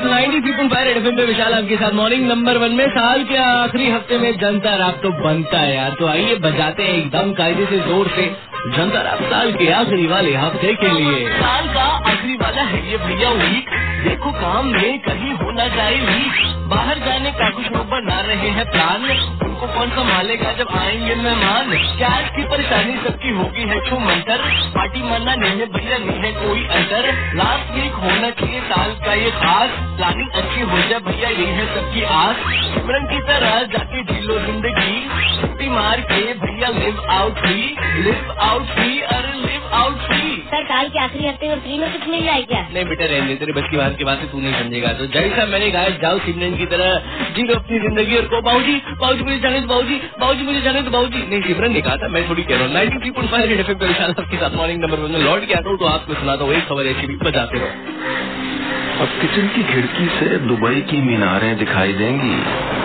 93.5 red FM पे विशाल आपके साथ मॉर्निंग नंबर 1 में। साल के आखिरी हफ्ते में जनता रैप तो बनता है यार, तो आइए बजाते हैं एकदम कायदे से जोर से जनता रैप साल के आखिरी वाले हफ्ते के लिए। साल का आखिरी वाला है ये भैया वीक, देखो काम में कहीं हो ना जाए लीक। बाहर जाने का कुछ लोग बना रहे हैं प्लान, उनको कौन संभालेगा जब आएंगे मेहमान। कैश की परेशानी सबकी होगी है छू मंतर, पार्टी मना नहीं है भैया नहीं है कोई अंतर। लास्ट वीक होना चाहिए साल का ये खास, प्लानिंग अच्छी हो जाए भैया ये है सबकी आस। सिमरन की तरह जाके जी लो जिंदगी, छुट्टी मार के भैया live out free, live out free, अरे लिव आउट फ्री। सर साल के आखिरी हफ्ते में फ्री में कुछ मिल रहा है क्या? नहीं बेटा रहने, तेरे बस की बात तू नहीं समझेगा। तो जैसा मैंने कहा जाओ सिमरन की तरह जी लो अपनी जिंदगी और को बाबूजी बाबूजी मुझे जाने दो, बाबूजी बाबूजी मुझे जाने दो बाबूजी। नहीं सिमरन ने कहा था, मैं थोड़ी कह रहा हूँ। 93.5 रेड एफएम पे विशाल आपके साथ मॉर्निंग नंबर 1 में लौट के आता हूँ, तो आपको सुनाता हूँ एक खबर ऐसी भी बजाते रहो। अब किचन की खिड़की से दुबई की मीनारें दिखाई देंगी।